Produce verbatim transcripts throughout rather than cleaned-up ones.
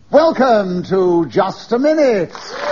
Welcome to Just a Minute.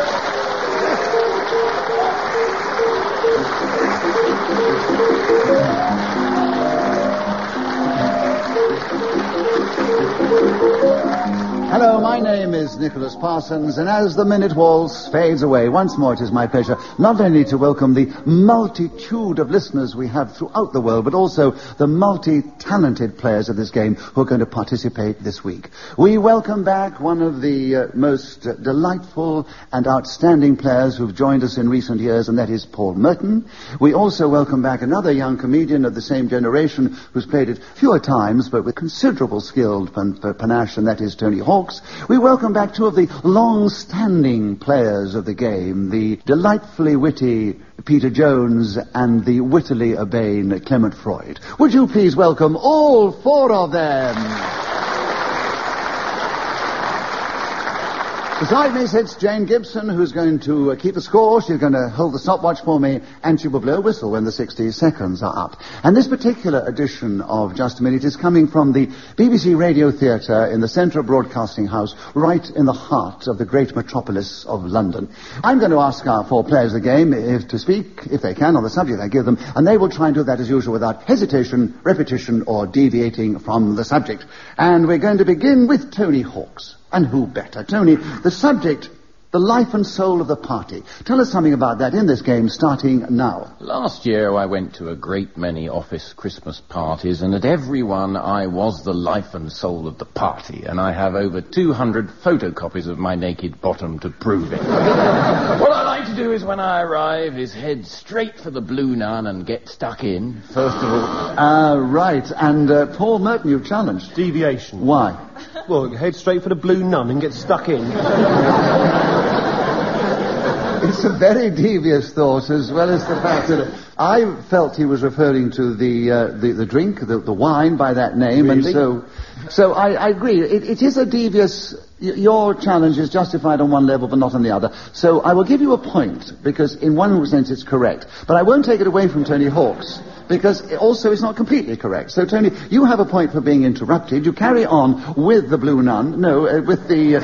Hello, my name is Nicholas Parsons, and as the minute waltz fades away, once more it is my pleasure not only to welcome the multitude of listeners we have throughout the world, but also the multi-talented players of this game who are going to participate this week. We welcome back one of the uh, most uh, delightful and outstanding players who've joined us in recent years, and that is Paul Merton. We also welcome back another young comedian of the same generation who's played it fewer times, but with considerable skill and panache, and that is Tony Hawks. We welcome back two of the long-standing players of the game, the delightfully witty Peter Jones and the wittily urbane Clement Freud. Would you please welcome all four of them? Beside me sits Jane Gibson, who's going to uh, keep the score. She's going to hold the stopwatch for me, and she will blow a whistle when the sixty seconds are up. And this particular edition of Just a Minute is coming from the B B C Radio Theatre in the Central Broadcasting House, right in the heart of the great metropolis of London. I'm going to ask our four players of the game if to speak, if they can, on the subject I give them, and they will try and do that as usual without hesitation, repetition, or deviating from the subject. And we're going to begin with Tony Hawks. And who better? Tony, the subject, the life and soul of the party. Tell us something about that in this game, starting now. Last year I went to a great many office Christmas parties, and at every one I was the life and soul of the party, and I have over two hundred photocopies of my naked bottom to prove it. What I like to do is when I arrive is head straight for the Blue Nun and get stuck in, first of all. Ah, uh, right. And uh, Paul Merton, you've challenged. Deviation. Why? Well, head straight for the Blue Nun and get stuck in. It's a very devious thought, as well as the fact that I felt he was referring to the uh, the, the drink, the, the wine, by that name, really? and so so I, I agree. It, it is a devious. Y- your challenge is justified on one level, but not on the other. So I will give you a point because, in one sense, it's correct, but I won't take it away from Tony Hawks. Because also it's not completely correct. So, Tony, you have a point for being interrupted. You carry on with the Blue Nun. No, uh, with the... Uh,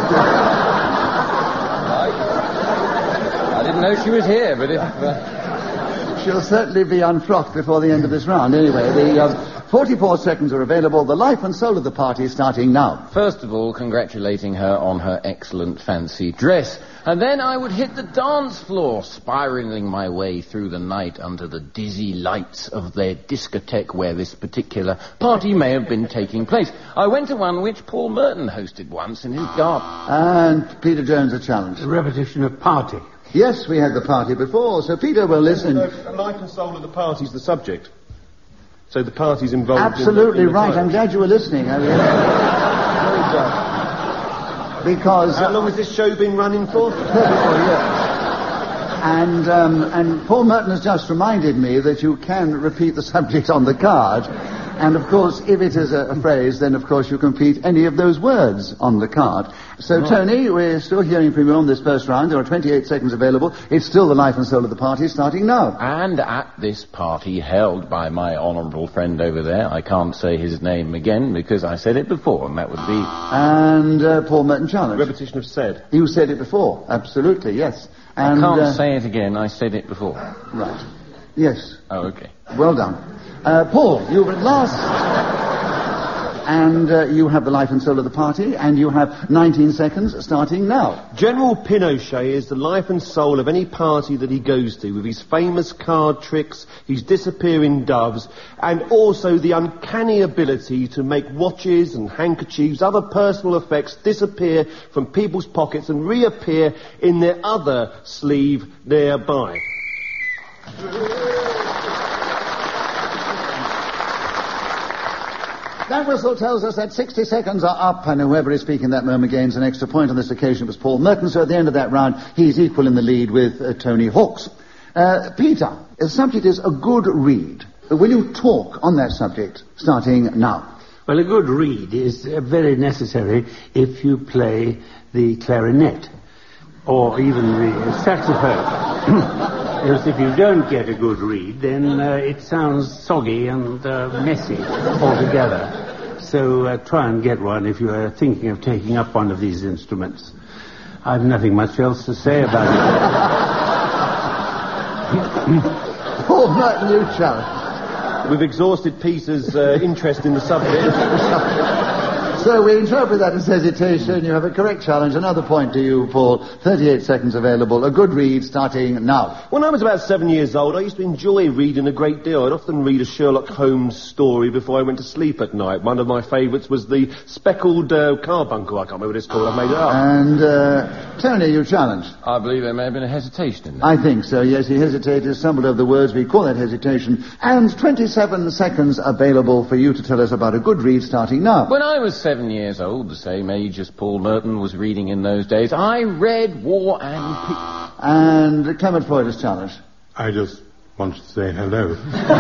I didn't know she was here, but if... Uh... She'll certainly be unfrocked before the end of this round. Anyway, the uh, forty-four seconds are available. The life and soul of the party starting now. First of all, congratulating her on her excellent fancy dress. And then I would hit the dance floor, spiraling my way through the night under the dizzy lights of their discotheque where this particular party may have been taking place. I went to one which Paul Merton hosted once in his garden. And Peter Jones a challenge. A repetition of party. Yes, we had the party before, so Peter will listen. No, the life and soul of the party's the subject. So the party's involved. Absolutely in the, in the right. title. I'm glad you were listening. I mean, because... How long has this show been running for? thirty-four years. And, um, and Paul Merton has just reminded me that you can repeat the subject on the card. And, of course, if it is a, a phrase, then, of course, you can repeat any of those words on the card. So, right. Tony, we're still hearing from you on this first round. There are twenty-eight seconds available. It's still the life and soul of the party, starting now. And at this party held by my honourable friend over there, I can't say his name again because I said it before, and that would be... And uh, Paul Merton challenge. Repetition of said. You said it before. Absolutely, yes. And, I can't uh, say it again. I said it before. Right. Yes. Oh, okay. Well done. Uh, Paul, you've at last... And uh, you have the life and soul of the party, and you have nineteen seconds starting now. General Pinochet is the life and soul of any party that he goes to, with his famous card tricks, his disappearing doves, and also the uncanny ability to make watches and handkerchiefs, other personal effects, disappear from people's pockets and reappear in their other sleeve nearby. That whistle tells us that sixty seconds are up, and whoever is speaking that moment gains an extra point. On this occasion it was Paul Merton, so at the end of that round, he's equal in the lead with uh, Tony Hawks. Uh, Peter, the subject is a good read. Will you talk on that subject, starting now? Well, a good read is uh, very necessary if you play the clarinet, or even the saxophone. Because if you don't get a good read, then uh, it sounds soggy and uh, messy altogether. so uh, try and get one if you are thinking of taking up one of these instruments. I've nothing much else to say about it. Paul Merton, you challenge. We've exhausted Peter's uh, interest in the subject. So we interpret that as hesitation. You have a correct challenge. Another point to you, Paul. thirty-eight seconds available. A good read starting now. When I was about seven years old, I used to enjoy reading a great deal. I'd often read a Sherlock Holmes story before I went to sleep at night. One of my favourites was the Speckled uh, Carbuncle. I can't remember what it's called. I made it up. And, uh, Tony, you challenge. I believe there may have been a hesitation in that. I think so, yes. He hesitated, stumbled over the words. We call that hesitation. And twenty-seven seconds available for you to tell us about a good read starting now. When I was seven years old, the same age as Paul Merton was reading in those days, I read War and Peace. And Clement Freud's challenge. I just wanted to say hello.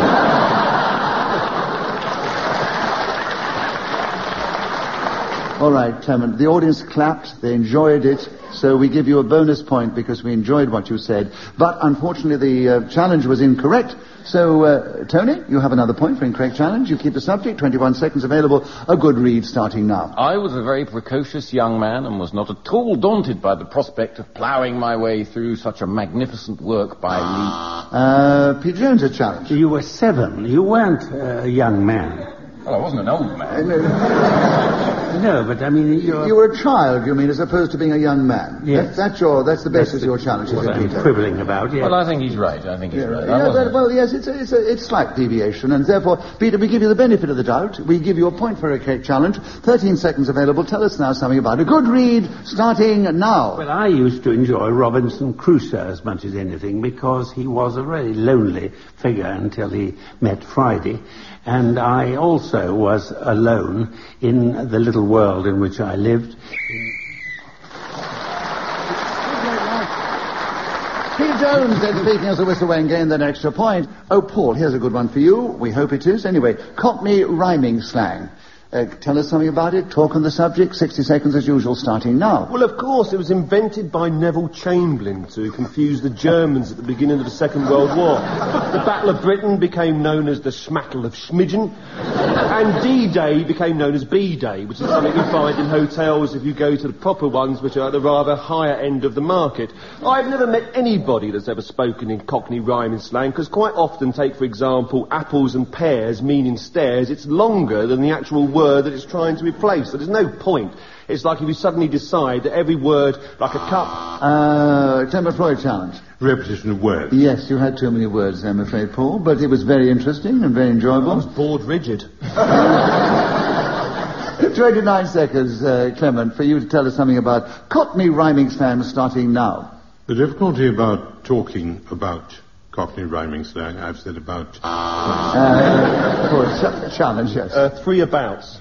All right, Clement. The audience clapped. They enjoyed it. So we give you a bonus point because we enjoyed what you said. But unfortunately, the uh, challenge was incorrect. So, uh, Tony, you have another point for incorrect challenge. You keep the subject. twenty-one seconds available. A good read starting now. I was a very precocious young man and was not at all daunted by the prospect of ploughing my way through such a magnificent work by Lee. Uh, Pete Jones, a challenge. You were seven. You weren't uh, a young man. Well, I wasn't an old man. No, but I mean, you're... You were a child, you mean, as opposed to being a young man. Yes. That, that's your, that's the basis That's of your challenge, is what it, I'm Peter? quibbling about, yes. Well, I think he's right. I think he's Yeah, right. yeah, I but, wasn't. well, yes, it's a, it's a it's slight deviation, and therefore, Peter, we give you the benefit of the doubt. We give you a point for a correct challenge. Thirteen seconds available. Tell us now something about a good read, starting now. Well, I used to enjoy Robinson Crusoe as much as anything because he was a very lonely figure until he met Friday. And I also was alone in the little world in which I lived. Pete Jones then speaking as a whistle when gained an extra point. Oh, Paul, here's a good one for you. We hope it is. Anyway, Cockney rhyming slang. Uh, tell us something about it. Talk on the subject. sixty seconds as usual, starting now. Well, of course, it was invented by Neville Chamberlain to confuse the Germans at the beginning of the Second World War. The Battle of Britain became known as the Schmattel of Schmidgen, and D-Day became known as B-Day, which is something you find in hotels if you go to the proper ones, which are at the rather higher end of the market. I've never met anybody that's ever spoken in Cockney rhyming slang, because quite often, take for example, apples and pears meaning stairs, it's longer than the actual word that it's trying to replace, so there's no point. It's like if you suddenly decide that every word, like a cup... Uh, Clement Freud challenge. Repetition of words. Yes, you had too many words, I'm afraid, Paul, but it was very interesting and very enjoyable. I was bored rigid. twenty-nine seconds, uh, Clement, for you to tell us something about Cockney rhyming slang starting now. The difficulty about talking about Cockney rhyming slang, I've said about... Uh, for a ch- challenge, yes. Uh, three abouts.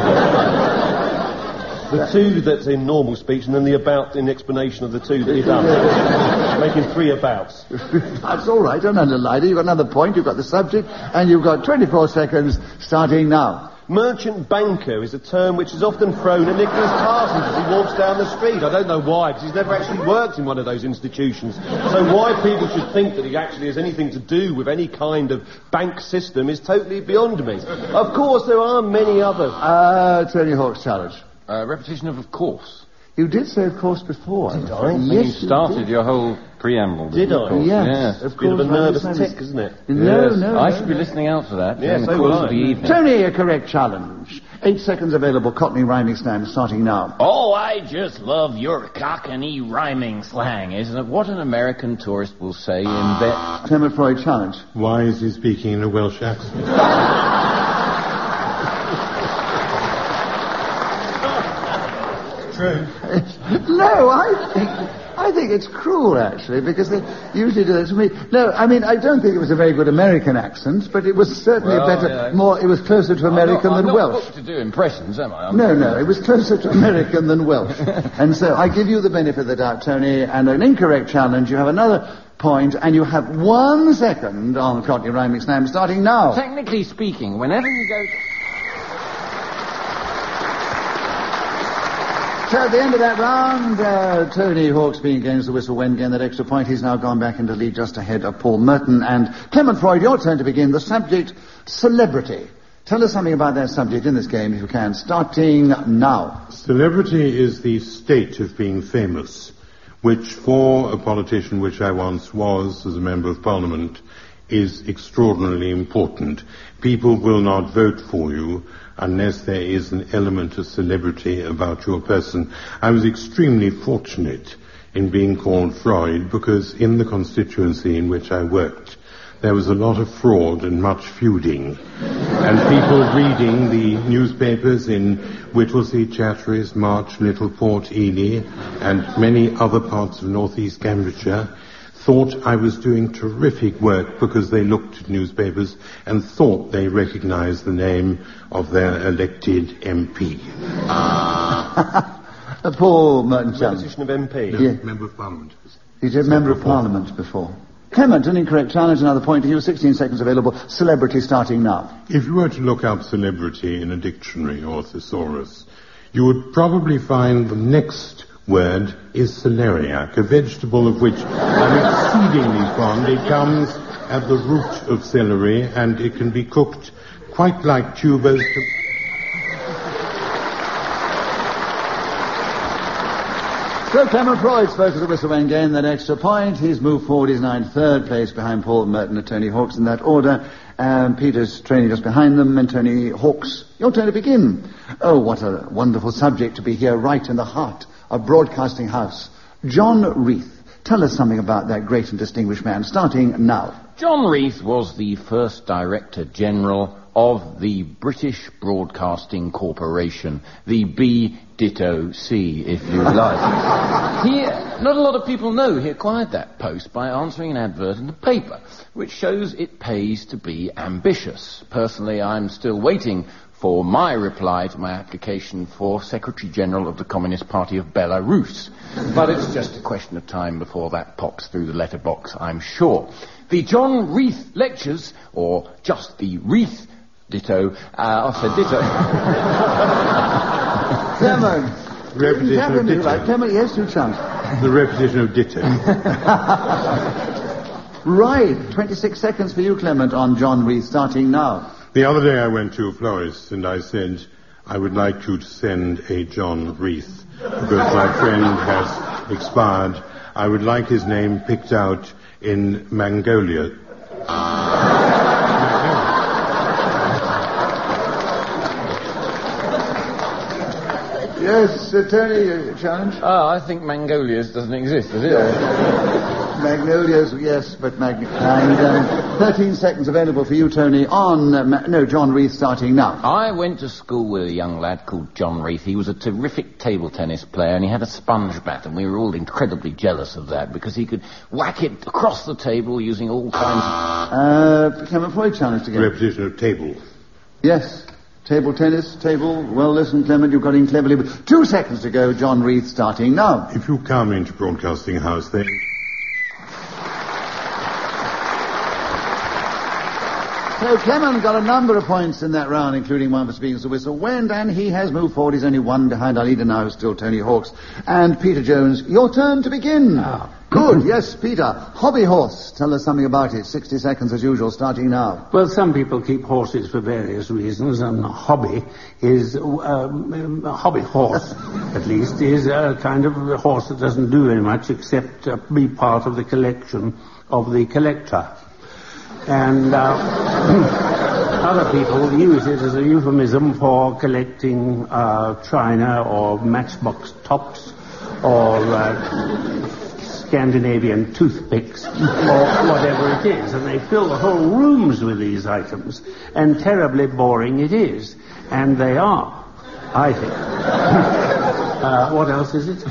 The two that's in normal speech, and then the about in explanation of the two that you've done. Making three abouts. That's all right, don't underline it. You've got another point, you've got the subject, and you've got twenty-four seconds starting now. Merchant banker is a term which is often thrown at Nicholas Parsons as he walks down the street. I don't know why, because he's never actually worked in one of those institutions. So why people should think that he actually has anything to do with any kind of bank system is totally beyond me. Of course, there are many others. Uh, Tony Hawk's challenge. Uh, repetition of of course. You did say, of course, before. Did I? Yes, You started did. your whole preamble. Did you, I? of course? Yes, Yes. of Bit of course. a nervous I tick, understand. isn't it? No, Yes. no, I no, should no. be listening out for that Yes, during the so course will of the I. evening. Tony, a correct challenge. Eight seconds available. Cockney rhyming slang starting now. Oh, I just love your Cockney rhyming slang, isn't it? What an American tourist will say in bed. Clement Freud challenge. Why is he speaking in a Welsh accent? True. No, I think I think it's cruel, actually, because they usually do that to me. No, I mean, I don't think it was a very good American accent, but it was certainly Well, a better, yeah. more, it was closer to American I'm than not, I'm Welsh. not booked to do impressions, am I? I'm No, no, it was closer to American than Welsh. And so I give you the benefit of the doubt, Tony, and an incorrect challenge. You have another point, and you have one second on Cockney rhyming slang starting now. Technically speaking, whenever you go... So at the end of that round, uh, Tony Hawk's being against the whistle when gained that extra point. He's now gone back into lead just ahead of Paul Merton. And Clement Freud, your turn to begin. The subject, celebrity. Tell us something about that subject in this game, if you can, starting now. Celebrity is the state of being famous, which for a politician, which I once was as a member of Parliament, is extraordinarily important. People will not vote for you unless there is an element of celebrity about your person. I was extremely fortunate in being called Freud because in the constituency in which I worked, there was a lot of fraud and much feuding. And people reading the newspapers in Whittlesea, Chatteris, March, Littleport, Ely, and many other parts of northeast Cambridgeshire thought I was doing terrific work because they looked at newspapers and thought they recognized the name of their elected M P. Uh, Paul Merton-Chalmers. Position of M P? No, Yeah. Member of Parliament. He's a member of Parliament before. Clement, an incorrect challenge, another point to you. sixteen seconds available. Celebrity starting now. If you were to look up celebrity in a dictionary or thesaurus, you would probably find the next word is celeriac, a vegetable of which I'm exceedingly fond. It comes at the root of celery and it can be cooked quite like tubers. So Clement Freud spoke of the whistle when gained that extra point. He's moved forward. He's now in third place behind Paul Merton and Tony Hawks in that order. And Peter's training just behind them. And Tony Hawks, your turn to begin. Oh, what a wonderful subject to be here right in the heart of Broadcasting House. John Reith. Tell us something about that great and distinguished man, starting now. John Reith was the first Director General of the British Broadcasting Corporation, the B ditto C, if you like. He, not a lot of people know he acquired that post by answering an advert in the paper, which shows it pays to be ambitious. Personally, I'm still waiting for my reply to my application for Secretary General of the Communist Party of Belarus. But it's just a question of time before that pops through the letterbox, I'm sure. The John Reith Lectures, or just the Reith Ditto, uh, I said ditto. Clement. Repetition of ditto. Right. Clement, yes, you chance. The repetition of ditto. Right. twenty-six seconds for you, Clement, on John Reith, starting now. The other day I went to a florist and I said, I would like you to send a John Reith because my friend has expired. I would like his name picked out in Mongolia. Yes, uh, Tony, your challenge? Oh, I think Mangolia's doesn't exist, does it? Magnolias, yes, but Mag... And um, thirteen seconds available for you, Tony, on... Uh, Ma- no, John Reith starting now. I went to school with a young lad called John Reith. He was a terrific table tennis player and he had a sponge bat, and we were all incredibly jealous of that because he could whack it across the table using all kinds of... Uh, Clement Freud challenged again. Repetition of table. Yes. Table tennis, table, well listened, Clement, you've got in cleverly. But two seconds to go, John Reith starting now. If you come into Broadcasting House, then... So Clement got a number of points in that round, including one for speaking as a whistle went, and he has moved forward. He's only one behind our leader now, who's still Tony Hawks. And Peter Jones, your turn to begin. Ah. Good, yes, Peter. Hobby horse, tell us something about it. sixty seconds as usual, starting now. Well, some people keep horses for various reasons, and hobby is, um, a hobby horse, at least, is a kind of a horse that doesn't do very much except uh, be part of the collection of the collector. And uh, other people use it as a euphemism for collecting uh, china or matchbox tops or uh, Scandinavian toothpicks or whatever it is. And they fill the whole rooms with these items. And terribly boring it is. And they are, I think. uh, what else is it?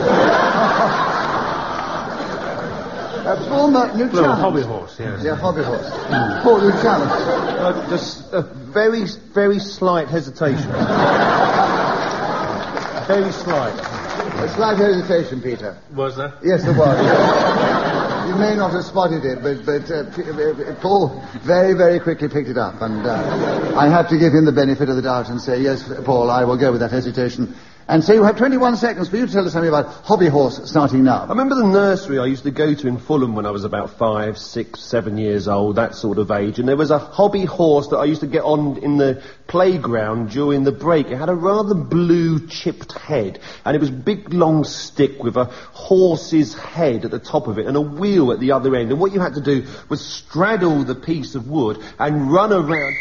Uh, Paul Merton, you Well, challenge. hobby horse, yes. Yeah, hobby horse. Paul, you challenge. Uh, just a very, very slight hesitation. Very slight. A slight hesitation, Peter. Was there? Yes, there was. You may not have spotted it, but, but uh, P- uh, Paul very, very quickly picked it up, and uh, I have to give him the benefit of the doubt and say, yes, Paul, I will go with that hesitation. And so you have twenty-one seconds for you to tell us something about Hobby Horse starting now. I remember the nursery I used to go to in Fulham when I was about five, six, seven years old, that sort of age, and there was a hobby horse that I used to get on in the playground during the break. It had a rather blue chipped head, and it was a big long stick with a horse's head at the top of it and a wheel at the other end, and what you had to do was straddle the piece of wood and run around.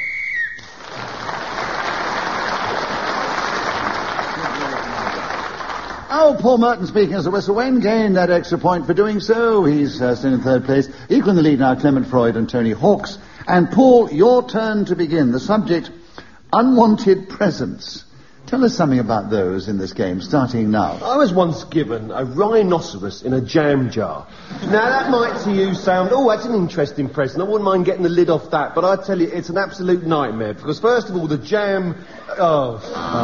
Oh, Paul Merton speaking as a whistle. Wayne gained that extra point for doing so. He's uh, still in third place. Equal in the lead now, Clement Freud and Tony Hawks. And Paul, your turn to begin. The subject, unwanted presents. Tell us something about those in this game, starting now. I was once given a rhinoceros in a jam jar. Now, that might to you sound, oh, that's an interesting present. I wouldn't mind getting the lid off that, but I tell you, it's an absolute nightmare. Because first of all, the jam... Oh.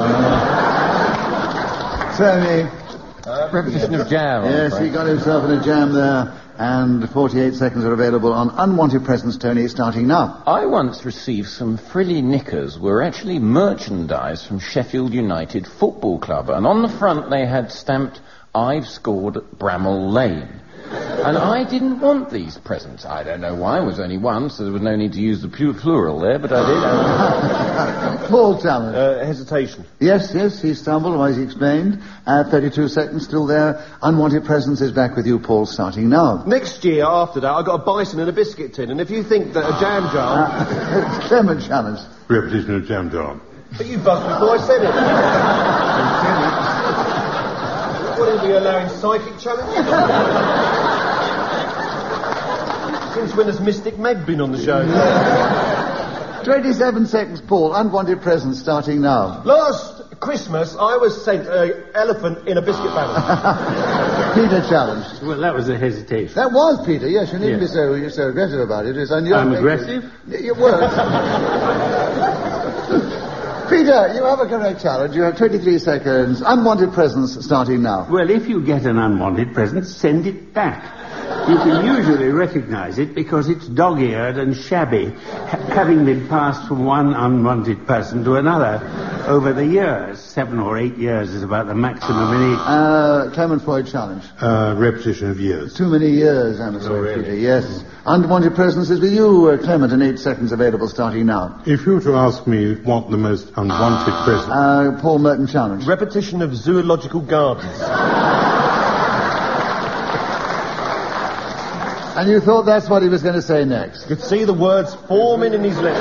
Uh, Tony... Uh, repetition of jam. Yes, he got himself in a jam there, and forty-eight seconds are available on unwanted presents, Tony, starting now. I once received some frilly knickers, were actually merchandise from Sheffield United Football Club, and on the front they had stamped, "I've scored at Bramall Lane." And I didn't want these presents. I don't know why. It was only one, so there was no need to use the pu- plural there, but I did. Paul Talent. Uh, hesitation. Yes, yes, he stumbled, otherwise he explained. Uh, thirty-two seconds still there. Unwanted presents is back with you, Paul, starting now. Next year, after that, I got a bison and a biscuit tin, and if you think that a jam jar... Uh, Clement challenge. Repetition of jam jar. But you buzzed before I said it. What, are we allowing psychic challenge? Since when has Mystic Meg been on the show? twenty-seven seconds, Paul. Unwanted presents starting now. Last Christmas, I was sent an elephant in a biscuit barrel. Peter challenged. Well, that was a hesitation. That was Peter, yes. You needn't yes. be so, you're so aggressive about it. It's unusual. I'm aggressive? You weren't. Peter, you have a correct challenge. You have twenty-three seconds. Unwanted presents starting now. Well, if you get an unwanted present, send it back. You can usually recognise it because it's dog-eared and shabby, ha- having been passed from one unwanted person to another over the years. Seven or eight years is about the maximum in each. Uh, Clement Freud challenge. Uh, repetition of years. Too many years, I'm afraid, oh, really? Peter. Yes. Unwanted presents is with you, uh, Clement, and eight seconds available starting now. If you were to ask me what the most unwanted present... Uh, Paul Merton challenge. Repetition of zoological gardens. And you thought that's what he was going to say next. You could see the words forming in his lips.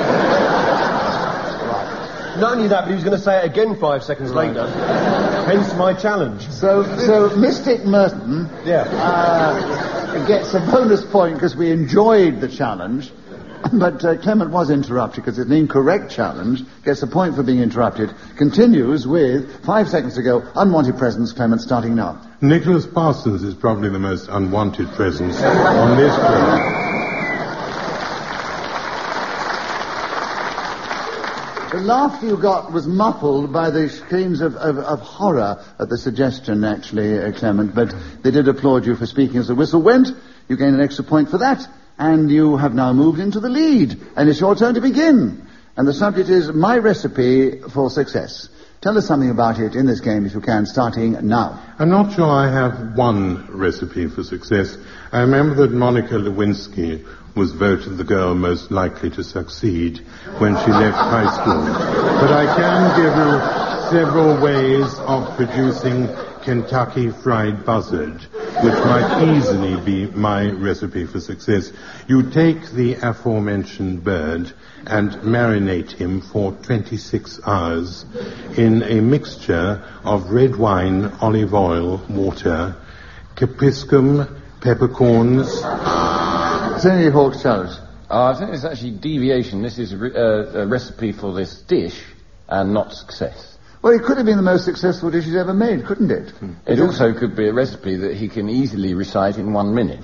Right. Not only that, but he was going to say it again five seconds right. later. Hence my challenge. So, so Mystic Merton yeah. uh, gets a bonus point because we enjoyed the challenge. But uh, Clement was interrupted because it's an incorrect challenge. Gets a point for being interrupted. Continues with, five seconds ago, unwanted presents, Clement, starting now. Nicholas Parsons is probably the most unwanted presence on this program. The laughter you got was muffled by the screams of, of, of horror at the suggestion, actually, uh, Clement. But they did applaud you for speaking as the whistle went. You gained an extra point for that. And you have now moved into the lead. And it's your turn to begin. And the subject is my recipe for success. Tell us something about it in this game, if you can, starting now. I'm not sure I have one recipe for success. I remember that Monica Lewinsky was voted the girl most likely to succeed when she left high school. But I can give you several ways of producing Kentucky Fried Buzzard, which might easily be my recipe for success. You take the aforementioned bird and marinate him for twenty-six hours in a mixture of red wine, olive oil, water, capsicum, peppercorns. Tony Hawk's challenge. Uh, I think it's actually deviation. This is a, re- uh, a recipe for this dish and not success. Well, it could have been the most successful dish he's ever made, couldn't it? Hmm. It also could be a recipe that he can easily recite in one minute.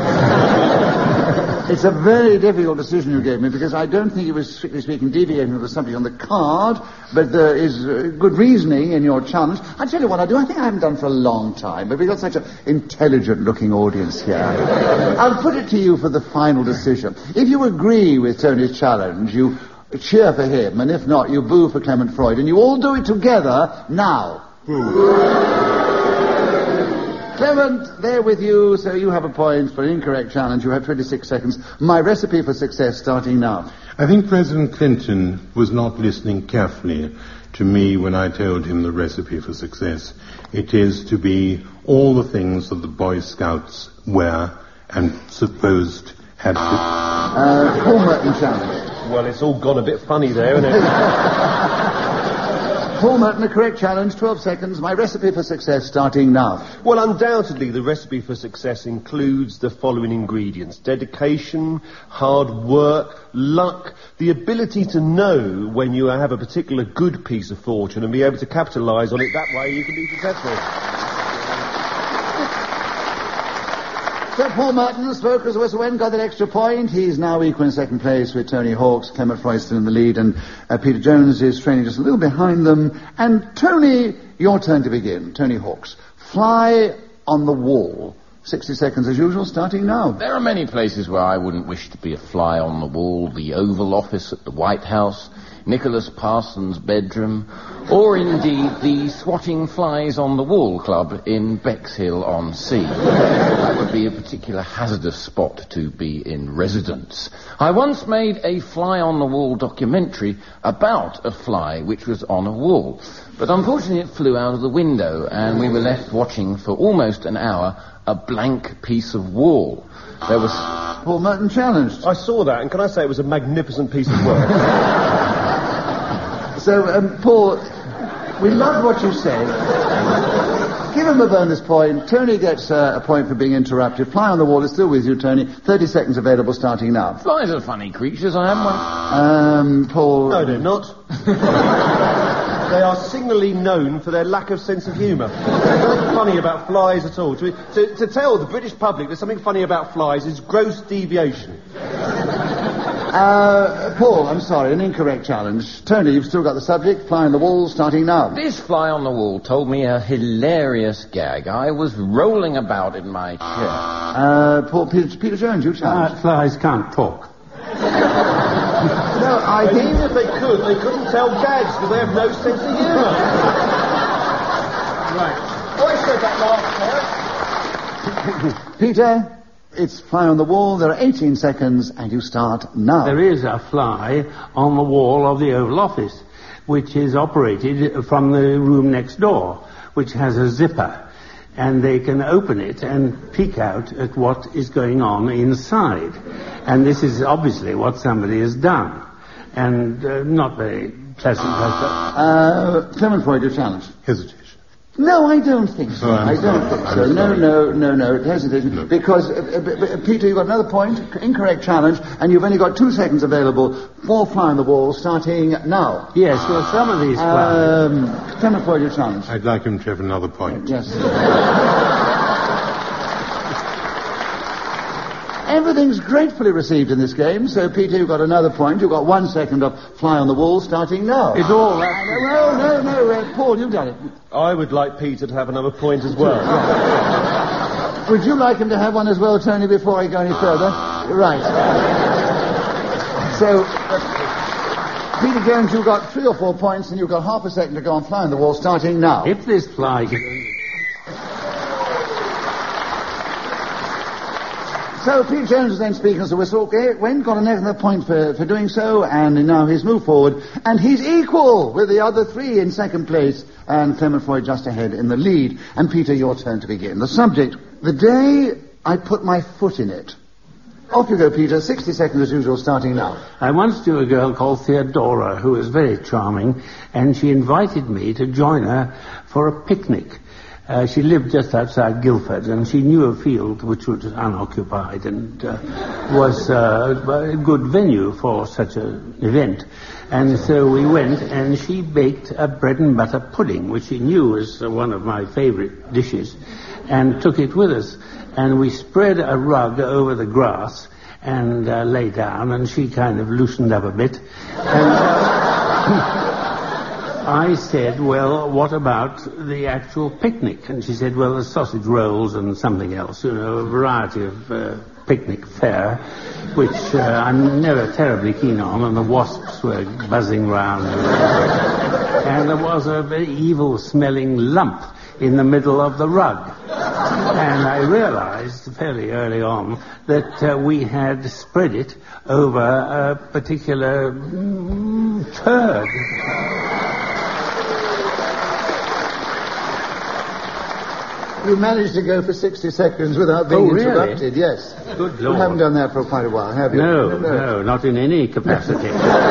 It's a very difficult decision you gave me, because I don't think it was, strictly speaking, deviating from the subject on the card, but there is uh, good reasoning in your challenge. I'll tell you what I do. I think I haven't done for a long time, but we've got such an intelligent-looking audience here. I'll put it to you for the final decision. If you agree with Tony's challenge, you cheer for him, and if not, you boo for Clement Freud, and you all do it together now. Clement, they're with you, so you have a point for an incorrect challenge. You have twenty-six seconds. My recipe for success starting now. I think President Clinton was not listening carefully to me when I told him the recipe for success. It is to be all the things that the Boy Scouts were and supposed had to... Uh, Paul Merton challenge. Well, it's all gone a bit funny there, isn't it? Paul Merton, the correct challenge, twelve seconds. My recipe for success starting now. Well, undoubtedly, the recipe for success includes the following ingredients. Dedication, hard work, luck, the ability to know when you have a particular good piece of fortune and be able to capitalise on it. That way you can be successful. So Paul Merton spoke as a whistle went, got that extra point. He's now equal in second place with Tony Hawks, Clement Royston in the lead, and uh, Peter Jones is training just a little behind them. And Tony, your turn to begin. Tony Hawks, fly on the wall. sixty seconds as usual, starting now. There are many places where I wouldn't wish to be a fly on the wall. The Oval Office at the White House, Nicholas Parsons' bedroom, or indeed the Swatting Flies on the Wall Club in Bexhill-on-Sea. That would be a particular hazardous spot to be in residence. I once made a fly-on-the-wall documentary about a fly which was on a wall, but unfortunately it flew out of the window and we were left watching for almost an hour a blank piece of wall. There was... Paul Merton challenged. I saw that, and can I say it was a magnificent piece of work? So, um, Paul, we love what you say. Give him a bonus point. Tony gets uh, a point for being interrupted. Fly on the wall is still with you, Tony. thirty seconds available starting now. Flies are funny creatures, I am one. Um, Paul... No, they're not. They are signally known for their lack of sense of humour. There's nothing funny about flies at all. To, to, to tell the British public there's something funny about flies is gross deviation. Uh, Paul, I'm sorry, an incorrect challenge. Tony, you've still got the subject. Fly on the wall, starting now. This fly on the wall told me a hilarious gag. I was rolling about in my chair. Uh, Paul, Peter, Peter Jones, you challenge. Uh, flies can't talk. No, I And think... even if they could, they couldn't tell gags because they have no sense of humour. Right. I said that last time. Peter, it's fly on the wall. There are eighteen seconds, and you start now. There is a fly on the wall of the Oval Office, which is operated from the room next door, which has a zipper. And they can open it and peek out at what is going on inside. And this is obviously what somebody has done. And uh, not very pleasant. Uh, Clement Freud, your challenge. Hesitation. No, I don't think so. Oh, I'm I don't sorry. think I'm so. No, sorry. no, no, no. Hesitation. No. Because, uh, uh, b- b- Peter, you've got another point. Incorrect challenge. And you've only got two seconds available for fly on the wall, starting now. Yes, well, some of these flies... Um, Clement Freud, your challenge. I'd like him to have another point. Yes. Everything's gratefully received in this game, so Peter, you've got another point. You've got one second of fly on the wall, starting now. It's all that... No, no, no, uh, Paul, you've done it. I would like Peter to have another point as well. Would you like him to have one as well, Tony, before I go any further? Right. So, uh, Peter Jones, you've got three or four points, and you've got half a second to go on fly on the wall, starting now. If this fly... So Peter Jones is then speaking as a whistle. Okay, Wen got another point for, for doing so, and now he's moved forward, and he's equal with the other three in second place, and Clement Freud just ahead in the lead. And Peter, your turn to begin. The subject, the day I put my foot in it. Off you go, Peter. sixty seconds as usual, starting now. I once knew a girl called Theodora who was very charming, and she invited me to join her for a picnic. Uh, she lived just outside Guildford, and she knew a field which was unoccupied and uh, was uh, a good venue for such an event. And so we went, and she baked a bread and butter pudding, which she knew was uh, one of my favourite dishes, and took it with us. And we spread a rug over the grass and uh, lay down, and she kind of loosened up a bit. And uh, I said, well, what about the actual picnic? And she said, well, the sausage rolls and something else, you know, a variety of uh, picnic fair, which uh, I'm never terribly keen on, and the wasps were buzzing round. And there was a very evil-smelling lump in the middle of the rug. And I realized fairly early on that uh, we had spread it over a particular mm, turd. You managed to go for sixty seconds without being Oh, really? interrupted, yes. Good You Lord. haven't done that for quite a while, have you? No, no, not in any capacity.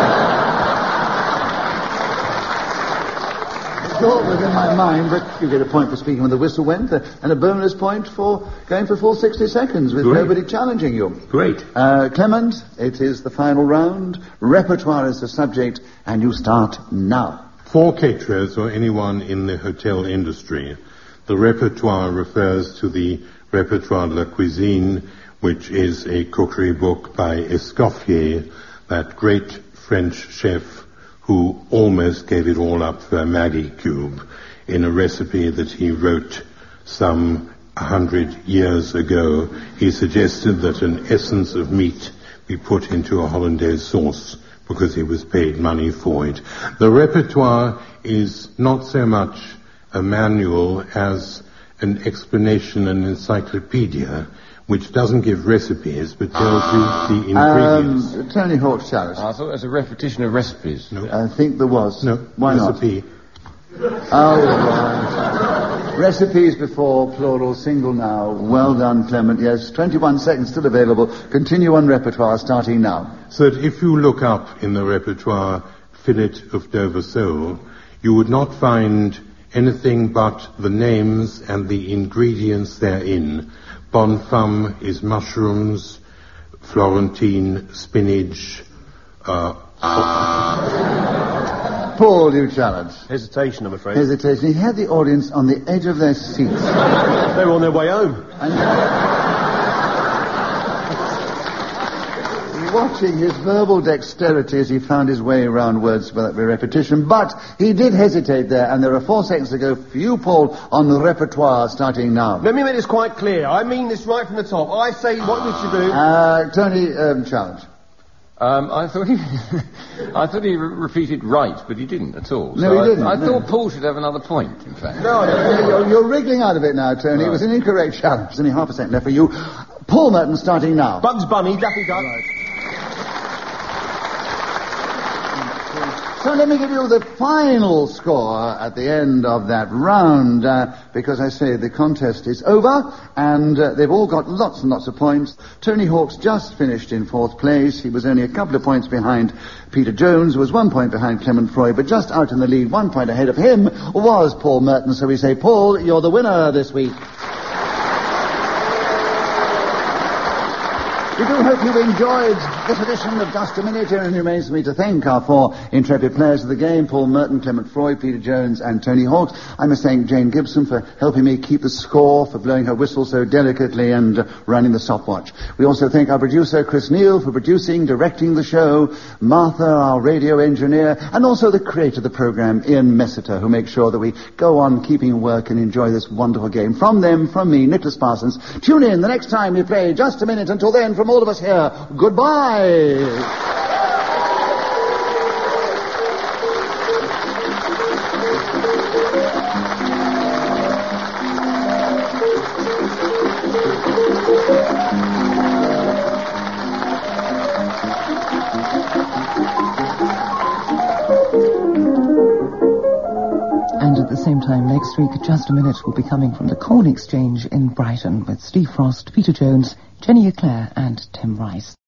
The thought was in my mind, but you get a point for speaking when the whistle went, uh, and a bonus point for going for full sixty seconds with Great. nobody challenging you. Great. Uh, Clement, it is the final round. Repertoire is the subject, and you start now. For caterers or anyone in the hotel industry, the repertoire refers to the Repertoire de la Cuisine, which is a cookery book by Escoffier, that great French chef who almost gave it all up for a Maggie cube in a recipe that he wrote some hundred years ago. He suggested that an essence of meat be put into a hollandaise sauce because he was paid money for it. The repertoire is not so much a manual as an explanation, an encyclopedia, which doesn't give recipes but tells you the ingredients. Um, Tony Hawk's challenge. I thought it was a repetition of recipes. No. I think there was. No, Why recipe. not? Oh, right. Recipes before, plural, single now. Well done, Clement. Yes, twenty-one seconds still available. Continue on repertoire starting now. So that if you look up in the repertoire fillet of Dover sole, you would not find anything but the names and the ingredients therein. Bonne femme is mushrooms, Florentine spinach. Uh, Paul, you challenge. Hesitation, I'm afraid. Hesitation. He had the audience on the edge of their seats. They were on their way home. Watching his verbal dexterity as he found his way around words without repetition, but he did hesitate there, and there are four seconds to go for you, Paul, on the repertoire starting now. Let me make this quite clear. I mean this right from the top. I say what we should do. Uh, Tony, um, challenge. Um, I thought he, I thought he re- repeated right, but he didn't at all. No, So he didn't, I, I no. thought Paul should have another point, in fact. No, I don't. You're, you're wriggling out of it now, Tony. It was an incorrect challenge. There's only half a second left for you. Paul Merton starting now. Bugs Bunny, Daffy Duck. So let me give you the final score at the end of that round, uh, because I say the contest is over, and uh, they've all got lots and lots of points. Tony Hawk's just finished in fourth place. He was only a couple of points behind Peter Jones, who was one point behind Clement Froy, but just out in the lead, one point ahead of him, was Paul Merton. So we say, Paul, you're the winner this week. We do hope you've enjoyed this edition of Just a Minute, and it remains for me to thank our four intrepid players of the game, Paul Merton, Clement Froy, Peter Jones and Tony Hawks. I must thank Jane Gibson for helping me keep the score, for blowing her whistle so delicately and uh, running the stopwatch. We also thank our producer, Chris Neal, for producing, directing the show, Martha, our radio engineer, and also the creator of the program, Ian Messiter, who makes sure that we go on keeping work and enjoy this wonderful game. From them, from me, Nicholas Parsons, tune in the next time we play Just a Minute. Until then, from all of us here, goodbye. And at the same time next week, Just a Minute will be coming from the Corn Exchange in Brighton with Steve Frost, Peter Jones, Jenny Eclair and Tim Rice.